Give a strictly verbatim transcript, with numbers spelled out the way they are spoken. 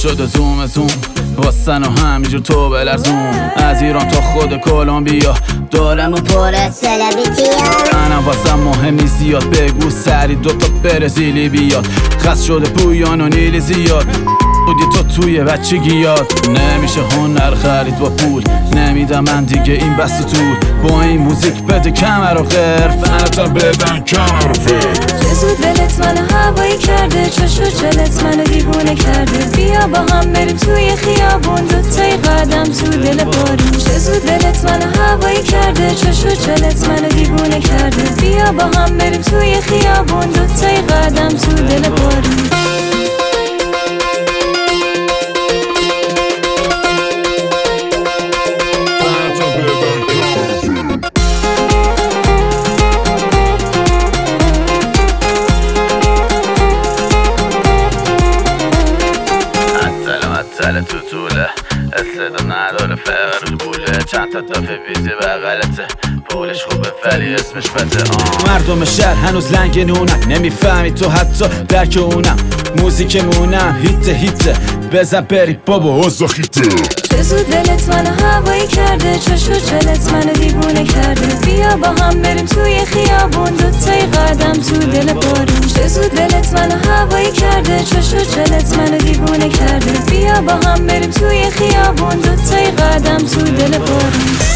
شده زوم زوم واسن و همینجور تو بلرزون. از ایران تا خود کلمبیا دارم و پر سلبریتیا. منم واسم مهم نیست زیاد، بگو سری دوتا برزیلی بیاد. خست شده پویان و نیلی زیاد، بودی تو توی بچگیات. نمیشه هنر خرید با پول، نمیدم من دیگه این بس طول. با این موزیک بده کمر و غیر، فنتا بدن کمر و فر. چه زود ولت منو هوایی کرده، چشو چلت منو دیوونه کرده. بیا با هم بریم توی خیابون، دوتای قدم تو دل بارون. چه زود ولت منو هوایی کرده، چشو چلت منو دیوونه کرده. بیا با هم بریم توی خیابون، دوتای قدم تو دل بارون. سل تو طوله استعداد نداره فقر بوله. چند تا دافه ویزی بغلته، پولش خوبه ولی اسمش بده. مردم شهر هنوز لنگ نونن، نمیفهمی تو حتی درک اونم. موزیکمونم هیت هیته، بزن بری بابا اوزا خیته. چه زود ولت منو هوایی کرده، چشو چلت منو دیوونه کرده. بیا با هم بریم توی خیابون، دوتای قدم تو دل بارون. چه زود ولت منو هوایی کرده، چشو چلت منو دیوونه کرده. بیا با هم بریم توی خیابون، دوتای قدم تو دل بارون.